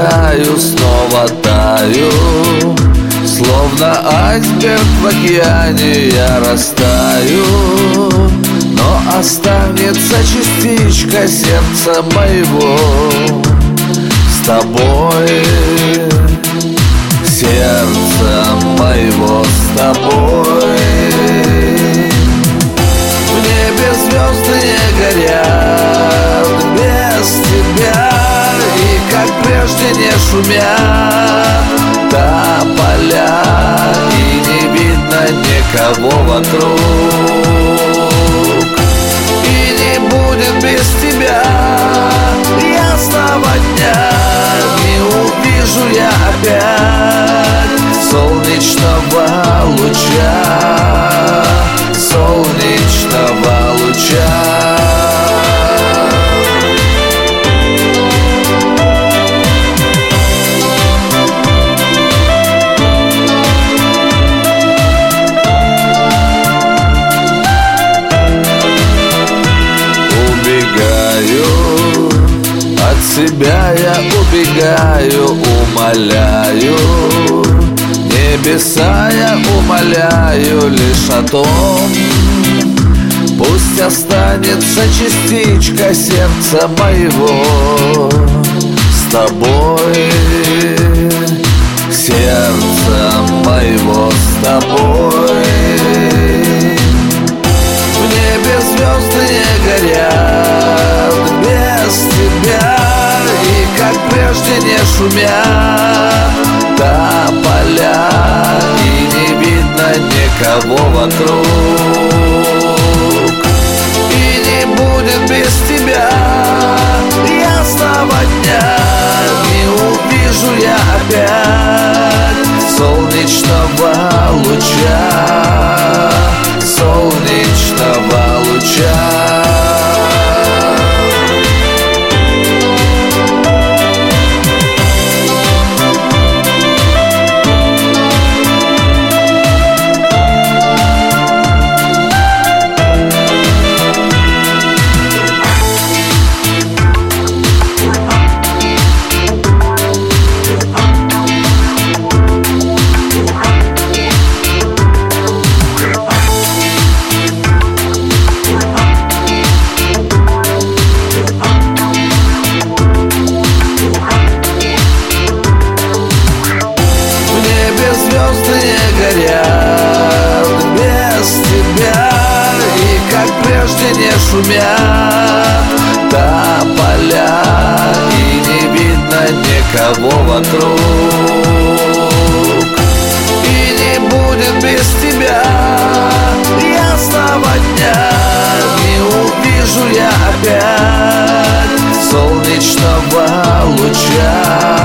таю, снова таю. Словно айсберг в океане я растаю, но останется частичка сердца моего с тобой. Сердца моего с тобой. В небе звезды не горят без тебя, и как прежде не шумят тополя, и не видно никого вокруг, и не будет без тебя ясного дня. Не увижу я опять солнечного луча, солнечного луча. От себя я убегаю, умоляю небеса, я умоляю лишь о том, пусть останется частичка сердца моего с тобой. Сердца моего с тобой. В небе звезды не горят без тебя, и как прежде не шумят тополя, и не видно никого вокруг, и не будет без тебя ясного дня. Не увижу я опять солнечного луча, солнечного луча. Звезды не горят без тебя, и как прежде не шумят тополя, и не видно никого вокруг, и не будет без тебя ясного дня. Не увижу я опять солнечного луча,